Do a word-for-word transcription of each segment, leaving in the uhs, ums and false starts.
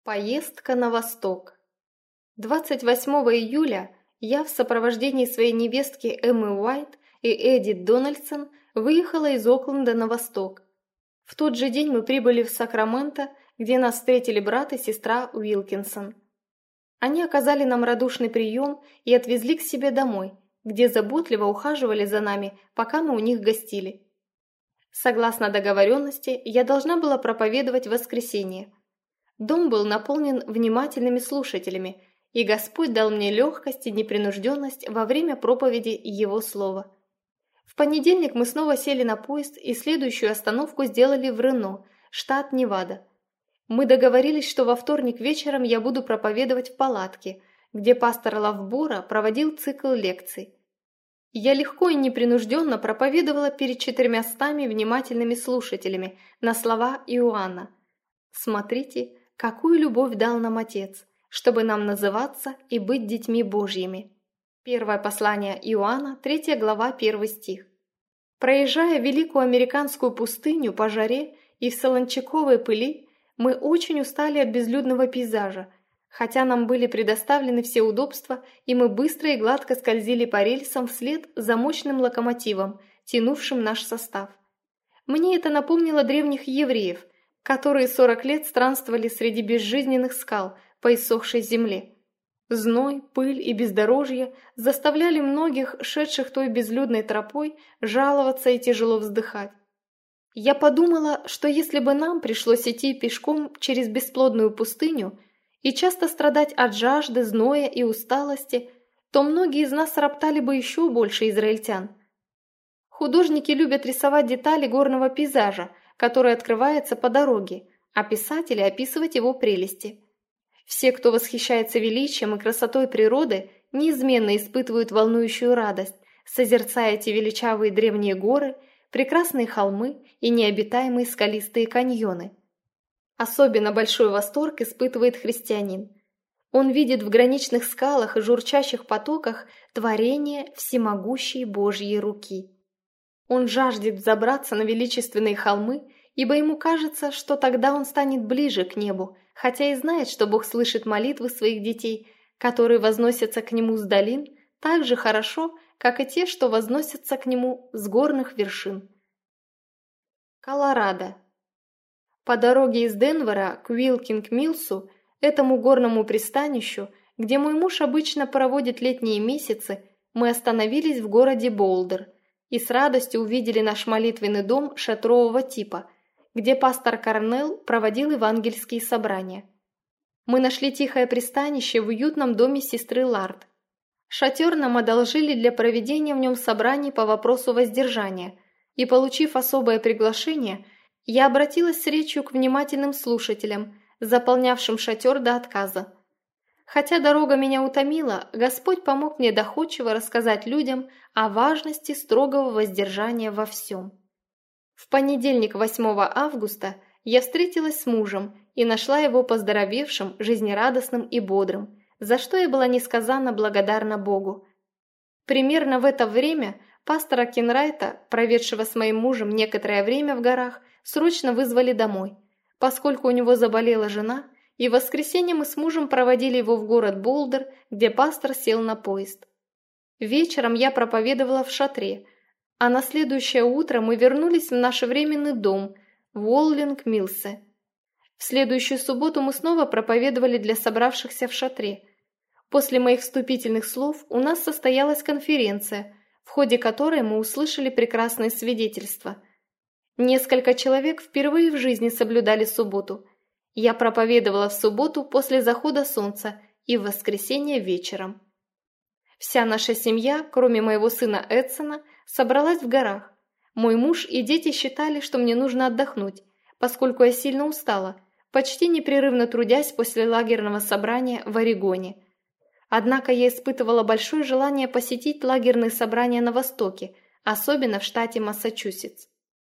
Поездка на восток. двадцать восьмого июля я в сопровождении своей невестки Эммы Уайт и Эдит Дональдсон выехала из Окленда на восток. В тот же день мы прибыли в Сакраменто, где нас встретили брат и сестра Уилкинсон. Они оказали нам радушный прием и отвезли к себе домой, где заботливо ухаживали за нами, пока мы у них гостили. Согласно договоренности, я должна была проповедовать в воскресенье. Дом был наполнен внимательными слушателями, и Господь дал мне легкость и непринужденность во время проповеди Его Слова. В понедельник мы снова сели на поезд и следующую остановку сделали в Рено, штат Невада. Мы договорились, что во вторник вечером я буду проповедовать в палатке, где пастор Лавбора проводил цикл лекций. Я легко и непринужденно проповедовала перед четырьмястами внимательными слушателями на слова Иоанна. «Смотрите, какую любовь дал нам Отец, чтобы нам называться и быть детьми Божьими». Первое послание Иоанна, третья глава, первый стих. Проезжая великую американскую пустыню по жаре и в солончаковой пыли, мы очень устали от безлюдного пейзажа, хотя нам были предоставлены все удобства, и мы быстро и гладко скользили по рельсам вслед за мощным локомотивом, тянувшим наш состав. Мне это напомнило древних евреев, которые сорок лет странствовали среди безжизненных скал по иссохшей земле. Зной, пыль и бездорожье заставляли многих, шедших той безлюдной тропой, жаловаться и тяжело вздыхать. Я подумала, что если бы нам пришлось идти пешком через бесплодную пустыню и часто страдать от жажды, зноя и усталости, то многие из нас роптали бы еще больше израильтян. Художники любят рисовать детали горного пейзажа, который открывается по дороге, а писатели описывать его прелести. Все, кто восхищается величием и красотой природы, неизменно испытывают волнующую радость, созерцая эти величавые древние горы, прекрасные холмы и необитаемые скалистые каньоны. Особенно большой восторг испытывает христианин. Он видит в граничных скалах и журчащих потоках творение всемогущей Божьей руки. Он жаждет взобраться на величественные холмы, ибо ему кажется, что тогда он станет ближе к небу, хотя и знает, что Бог слышит молитвы своих детей, которые возносятся к Нему с долин, так же хорошо, как и те, что возносятся к Нему с горных вершин. Колорадо. По дороге из Денвера к Уилкинг-Миллсу, этому горному пристанищу, где мой муж обычно проводит летние месяцы, мы остановились в городе Болдер и с радостью увидели наш молитвенный дом шатрового типа, где пастор Корнелл проводил евангельские собрания. Мы нашли тихое пристанище в уютном доме сестры Лард. Шатер нам одолжили для проведения в нем собраний по вопросу воздержания, и, получив особое приглашение, я обратилась с речью к внимательным слушателям, заполнявшим шатер до отказа. Хотя дорога меня утомила, Господь помог мне доходчиво рассказать людям о важности строгого воздержания во всем. В понедельник, восьмого августа, я встретилась с мужем и нашла его поздоровевшим, жизнерадостным и бодрым, за что я была несказанно благодарна Богу. Примерно в это время пастора Кенрайта, проведшего с моим мужем некоторое время в горах, срочно вызвали домой, поскольку у него заболела жена, и в воскресенье мы с мужем проводили его в город Болдер, где пастор сел на поезд. Вечером я проповедовала в шатре, а на следующее утро мы вернулись в наш временный дом в Уоллинг-Миллсе. В следующую субботу мы снова проповедовали для собравшихся в шатре. После моих вступительных слов у нас состоялась конференция, в ходе которой мы услышали прекрасные свидетельства. Несколько человек впервые в жизни соблюдали субботу. Я проповедовала в субботу после захода солнца и в воскресенье вечером. Вся наша семья, кроме моего сына Эдсона, собралась в горах. Мой муж и дети считали, что мне нужно отдохнуть, поскольку я сильно устала, почти непрерывно трудясь после лагерного собрания в Орегоне. Однако я испытывала большое желание посетить лагерные собрания на Востоке, особенно в штате Массачусетс.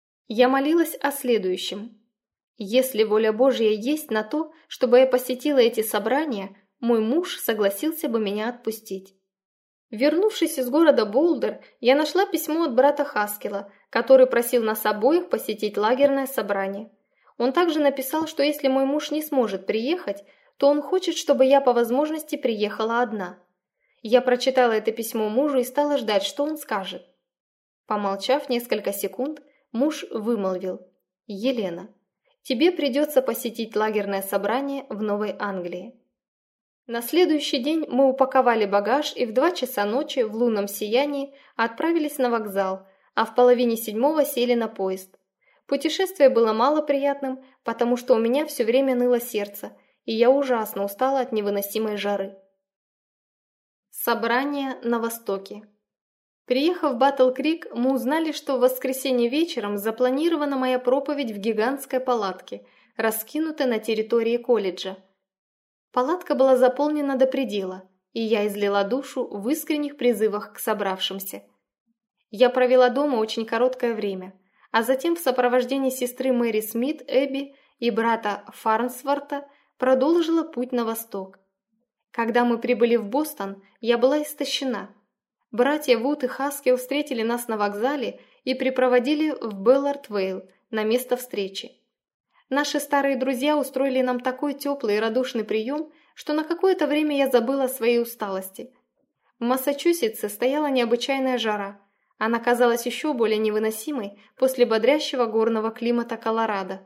Я молилась о следующем. Если воля Божья есть на то, чтобы я посетила эти собрания, мой муж согласился бы меня отпустить. Вернувшись из города Болдер, я нашла письмо от брата Хаскела, который просил нас обоих посетить лагерное собрание. Он также написал, что если мой муж не сможет приехать, то он хочет, чтобы я по возможности приехала одна. Я прочитала это письмо мужу и стала ждать, что он скажет. Помолчав несколько секунд, муж вымолвил: «Елена, тебе придется посетить лагерное собрание в Новой Англии». На следующий день мы упаковали багаж и в два часа ночи в лунном сиянии отправились на вокзал, а в половине седьмого сели на поезд. Путешествие было малоприятным, потому что у меня все время ныло сердце, и я ужасно устала от невыносимой жары. Собрание на Востоке. Приехав в Батл-Крик, мы узнали, что в воскресенье вечером запланирована моя проповедь в гигантской палатке, раскинутой на территории колледжа. Палатка была заполнена до предела, и я излила душу в искренних призывах к собравшимся. Я провела дома очень короткое время, а затем в сопровождении сестры Мэри Смит, Эбби и брата Фарнсворта продолжила путь на восток. Когда мы прибыли в Бостон, я была истощена. Братья Вуд и Хаскел встретили нас на вокзале и припроводили в Беллард-Вейл на место встречи. Наши старые друзья устроили нам такой теплый и радушный прием, что на какое-то время я забыла о своей усталости. В Массачусетсе стояла необычайная жара. Она казалась еще более невыносимой после бодрящего горного климата Колорадо.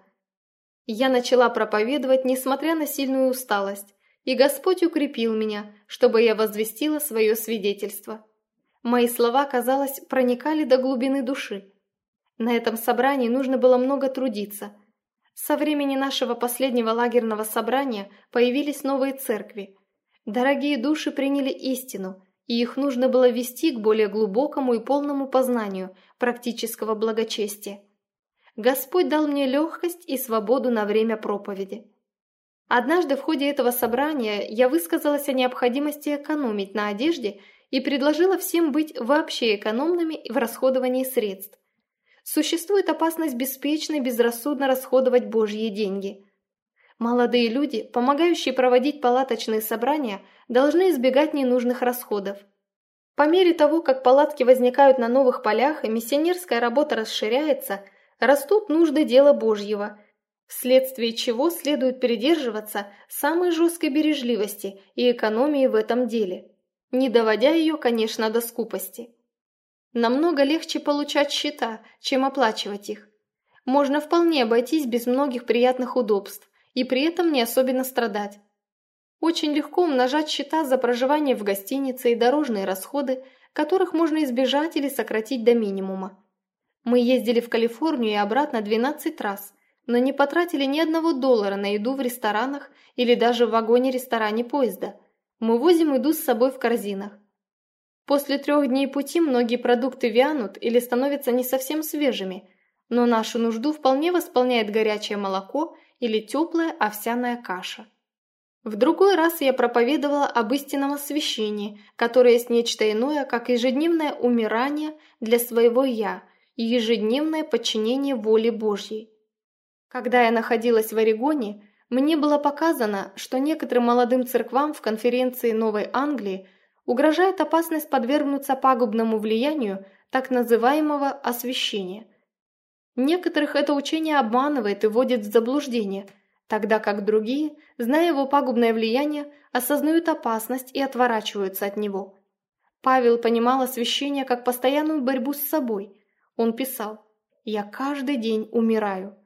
Я начала проповедовать, несмотря на сильную усталость, и Господь укрепил меня, чтобы я возвестила свое свидетельство. Мои слова, казалось, проникали до глубины души. На этом собрании нужно было много трудиться. Со времени нашего последнего лагерного собрания появились новые церкви. Дорогие души приняли истину, и их нужно было вести к более глубокому и полному познанию практического благочестия. Господь дал мне легкость и свободу на время проповеди. Однажды в ходе этого собрания я высказалась о необходимости экономить на одежде и предложила всем быть вообще экономными в расходовании средств. Существует опасность беспечно и безрассудно расходовать Божьи деньги. Молодые люди, помогающие проводить палаточные собрания, должны избегать ненужных расходов. По мере того, как палатки возникают на новых полях и миссионерская работа расширяется, растут нужды дела Божьего, вследствие чего следует придерживаться самой жесткой бережливости и экономии в этом деле, не доводя ее, конечно, до скупости. Намного легче получать счета, чем оплачивать их. Можно вполне обойтись без многих приятных удобств и при этом не особенно страдать. Очень легко умножать счета за проживание в гостинице и дорожные расходы, которых можно избежать или сократить до минимума. Мы ездили в Калифорнию и обратно двенадцать раз, но не потратили ни одного доллара на еду в ресторанах или даже в вагоне-ресторане поезда. Мы возим еду с собой в корзинах. После трех дней пути многие продукты вянут или становятся не совсем свежими, но нашу нужду вполне восполняет горячее молоко или теплая овсяная каша. В другой раз я проповедовала об истинном освящении, которое есть нечто иное, как ежедневное умирание для своего «я» и ежедневное подчинение воле Божьей. Когда я находилась в Орегоне, мне было показано, что некоторым молодым церквам в конференции Новой Англии угрожает опасность подвергнуться пагубному влиянию так называемого освящения. Некоторых это учение обманывает и вводит в заблуждение, тогда как другие, зная его пагубное влияние, осознают опасность и отворачиваются от него. Павел понимал освящение как постоянную борьбу с собой. Он писал: «Я каждый день умираю».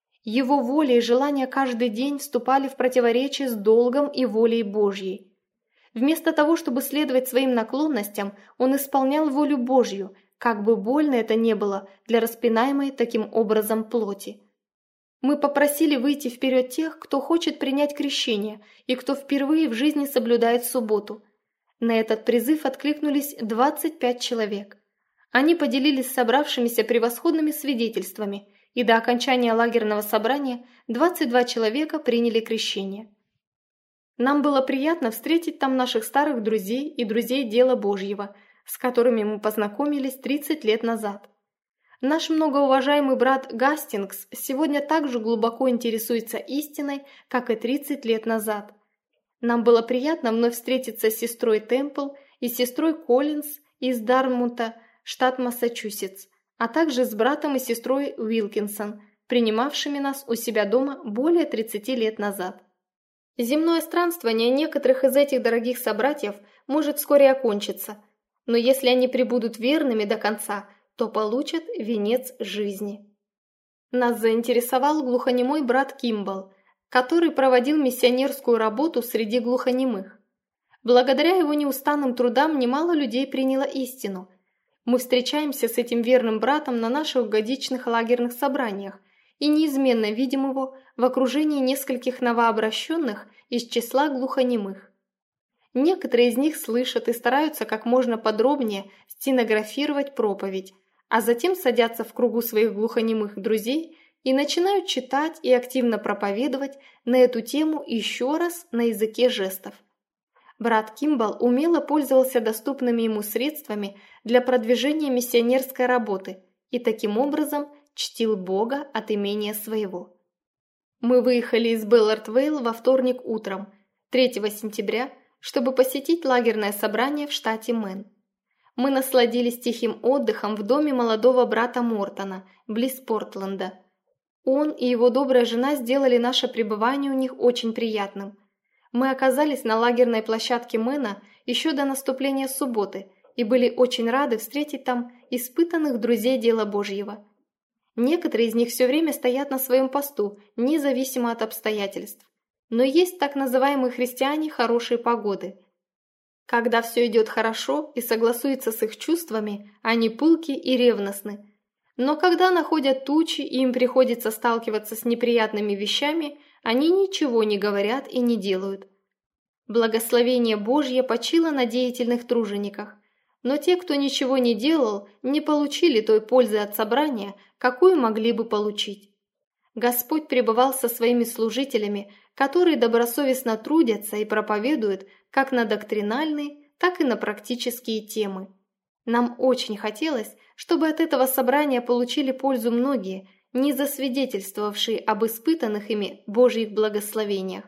Его воля и желания каждый день вступали в противоречие с долгом и волей Божьей. Вместо того, чтобы следовать своим наклонностям, он исполнял волю Божью, как бы больно это не было для распинаемой таким образом плоти. Мы попросили выйти вперед тех, кто хочет принять крещение и кто впервые в жизни соблюдает субботу. На этот призыв откликнулись двадцать пять человек. Они поделились с собравшимися превосходными свидетельствами, и до окончания лагерного собрания двадцать два человека приняли крещение. Нам было приятно встретить там наших старых друзей и друзей дела Божьего, с которыми мы познакомились тридцать лет назад. Наш многоуважаемый брат Гастингс сегодня также глубоко интересуется истиной, как и тридцать лет назад. Нам было приятно вновь встретиться с сестрой Темпл и сестрой Коллинз из Дармута, штат Массачусетс, а также с братом и сестрой Уилкинсон, принимавшими нас у себя дома более тридцати лет назад. Земное странствование некоторых из этих дорогих собратьев может вскоре окончиться, но если они пребудут верными до конца, то получат венец жизни. Нас заинтересовал глухонемой брат Кимбал, который проводил миссионерскую работу среди глухонемых. Благодаря его неустанным трудам немало людей приняло истину. Мы встречаемся с этим верным братом на наших годичных лагерных собраниях и неизменно видим его в окружении нескольких новообращенных из числа глухонемых. Некоторые из них слышат и стараются как можно подробнее стенографировать проповедь, а затем садятся в кругу своих глухонемых друзей и начинают читать и активно проповедовать на эту тему еще раз на языке жестов. Брат Кимбал умело пользовался доступными ему средствами для продвижения миссионерской работы и таким образом чтил Бога от имения своего. Мы выехали из Беллард-Вейл во вторник утром, третьего сентября, чтобы посетить лагерное собрание в штате Мэн. Мы насладились тихим отдыхом в доме молодого брата Мортона, близ Портленда. Он и его добрая жена сделали наше пребывание у них очень приятным. Мы оказались на лагерной площадке Мэна еще до наступления субботы и были очень рады встретить там испытанных друзей дела Божьего. Некоторые из них все время стоят на своем посту, независимо от обстоятельств. Но есть так называемые христиане хорошей погоды. Когда все идет хорошо и согласуется с их чувствами, они пылки и ревностны. Но когда находят тучи и им приходится сталкиваться с неприятными вещами, они ничего не говорят и не делают. Благословение Божье почило на деятельных тружениках, но те, кто ничего не делал, не получили той пользы от собрания, какую могли бы получить. Господь пребывал со своими служителями, которые добросовестно трудятся и проповедуют как на доктринальные, так и на практические темы. Нам очень хотелось, чтобы от этого собрания получили пользу многие, не засвидетельствовавшие об испытанных ими Божьих благословениях.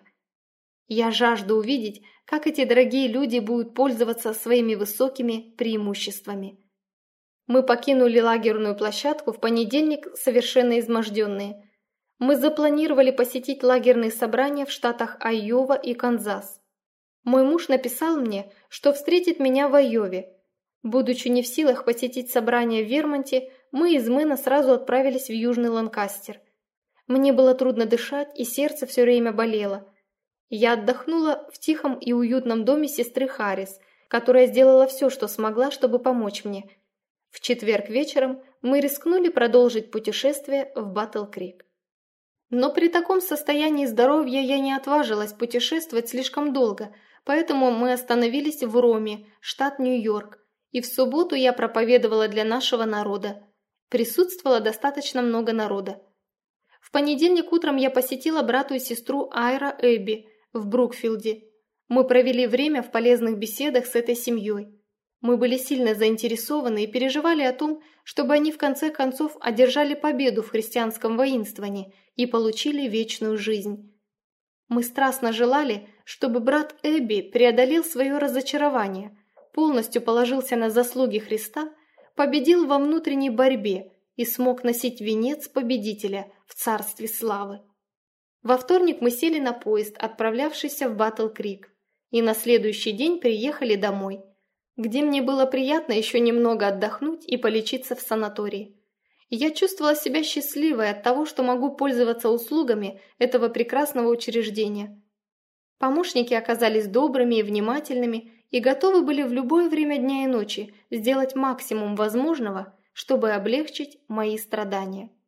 Я жажду увидеть, как эти дорогие люди будут пользоваться своими высокими преимуществами. Мы покинули лагерную площадку в понедельник совершенно изможденные. Мы запланировали посетить лагерные собрания в штатах Айова и Канзас. Мой муж написал мне, что встретит меня в Айове. Будучи не в силах посетить собрание в Вермонте, мы из Мэна сразу отправились в Южный Ланкастер. Мне было трудно дышать, и сердце все время болело. Я отдохнула в тихом и уютном доме сестры Харрис, которая сделала все, что смогла, чтобы помочь мне. В четверг вечером мы рискнули продолжить путешествие в Батл-Крик. Но при таком состоянии здоровья я не отважилась путешествовать слишком долго, поэтому мы остановились в Роме, штат Нью-Йорк, и в субботу я проповедовала для нашего народа. Присутствовало достаточно много народа. В понедельник утром я посетила брату и сестру Айра Эбби в Брукфилде. Мы провели время в полезных беседах с этой семьей. Мы были сильно заинтересованы и переживали о том, чтобы они в конце концов одержали победу в христианском воинствовании и получили вечную жизнь. Мы страстно желали, чтобы брат Эбби преодолел свое разочарование, полностью положился на заслуги Христа, победил во внутренней борьбе и смог носить венец победителя в царстве славы. Во вторник мы сели на поезд, отправлявшийся в Батл-Крик, и на следующий день приехали домой, где мне было приятно еще немного отдохнуть и полечиться в санатории. Я чувствовала себя счастливой от того, что могу пользоваться услугами этого прекрасного учреждения. Помощники оказались добрыми и внимательными и готовы были в любое время дня и ночи сделать максимум возможного, чтобы облегчить мои страдания.